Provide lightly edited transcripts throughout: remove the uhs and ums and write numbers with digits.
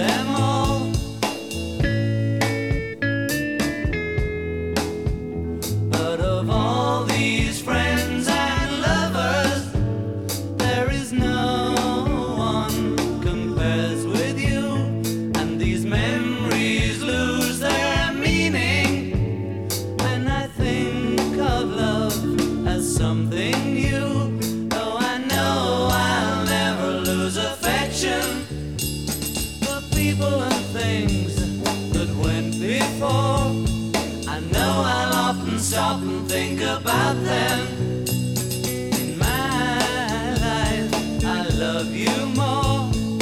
them all. But of all these friends and lovers, there is no one compares with you. And these memories lose their meaning when I think of love as something new. Though I know I'll never lose affection for people and things that went before. I know I'll often stop and think about them. In my life, I love you more.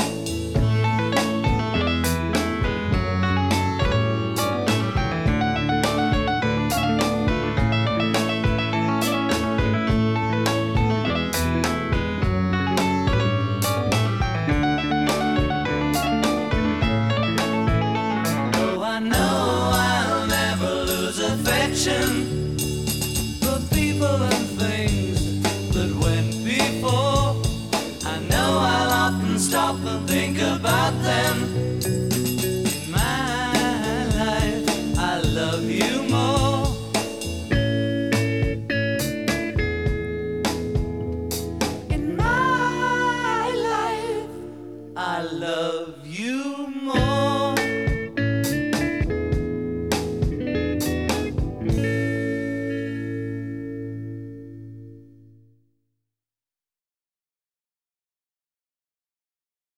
Though I know I'll never lose affection for people and things that went before. I know I'll often stop and think about them. In my life, I love you more. In my life, I love you more.